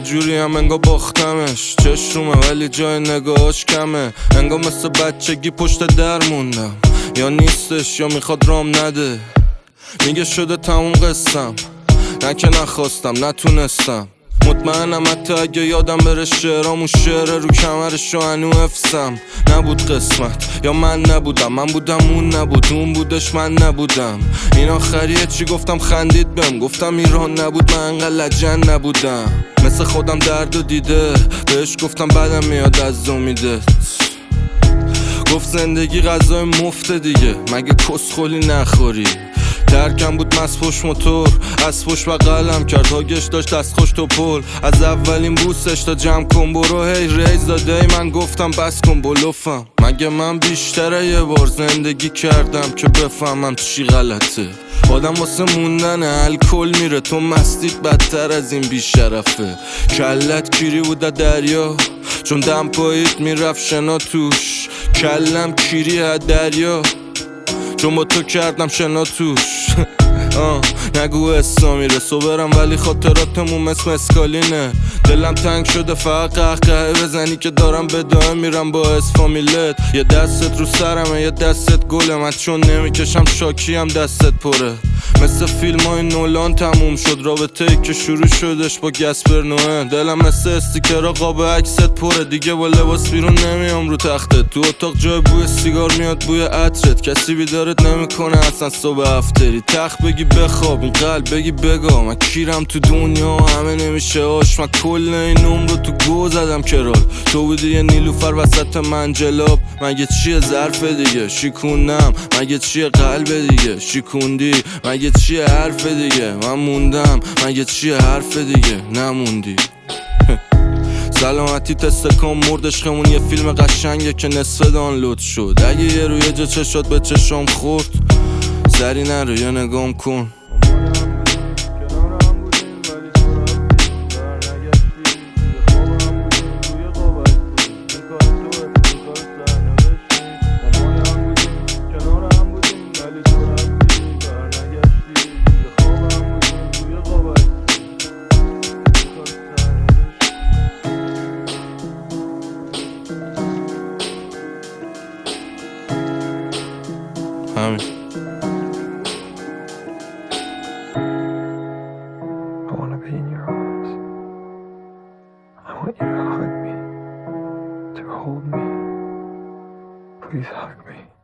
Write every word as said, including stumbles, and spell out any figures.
جوری هم انگا باختمش، چشمه ولی جای نگاهاش کمه. انگا مثل بچگی پشت در موندم، یا نیستش یا میخواد رام نده. میگه شده تموم قصم، نه که نخواستم نتونستم. مطمئنم حتی اگه یادم بره شعرامون شعره رو کمرش و هنو افسم. نبود قسمت یا من نبودم، من بودم اون نبود، اون بودش من نبودم. این آخریه چی گفتم خندید بهم، گفتم ایران نبود من انقدر لجن نبودم. مثل خودم درد و دیده، بهش گفتم بدم میاد از امیدت. گفت زندگی غذای مفته دیگه، مگه کسخولی نخوری. ترکم بود مسپوش موتور، از پشت و قلم کرد هاگش داشت دستخوش تو پل. از اولین بوسش تا جمع کن برو هی ریز داده ای، من گفتم بس کن بلوفم. مگه من بیشتره یه بار زندگی کردم که بفهمم چی غلطه. آدم واسه موندن الکل میره، تو مستید بدتر از این بیشرفه. کلت کیری بود دریا، چون دم پاییت میرفت شنا توش. کلم کیری از دریا، چون با تو کردم شنا توش. آه نگو اسلامی رسو برم ولی خاطراتمون مثل مسکالینه. دلم تنگ شده فقط قهقه بزنی که دارم به دائم میرم با اسفامیلت. یه دستت رو سرمه یه دستت گله، من چون نمیکشم شاکی هم دستت پره. مثل فیلم های نولان تموم شد رابطه ای که شروع شدش با گسپر نوه. دلم مثل استیکرها قاب عکست پره، دیگه با لباس بیرون نمیام رو تختت. تو اتاق جای بوی سیگار میاد بوی عطرت، کسی بیدارت نمیکنه اصلا صبح افتری. تخت بگی بخواب این قلب بگی بگا، من کیرم تو دنیا همه نمیشه آش. من کل این عمر رو تو گو زدم کرال، تو بودی یه نیلوفر وسط منجلاب. مگه چیه ظرف دیگه شیکونم، مگه چیه قلب دیگه شیکوندی، مگه چیه حرف دیگه من موندم، مگه چیه حرف دیگه نموندی. سلامتی تست کن مردش خمون، یه فیلم قشنگه که نصف دانلود شد. اگه یه روی جا چشات به چشم خورد سری نرو یا نگام کن. همین. I want to be in your arms. I want you to hug me, to hold me. Please hug me.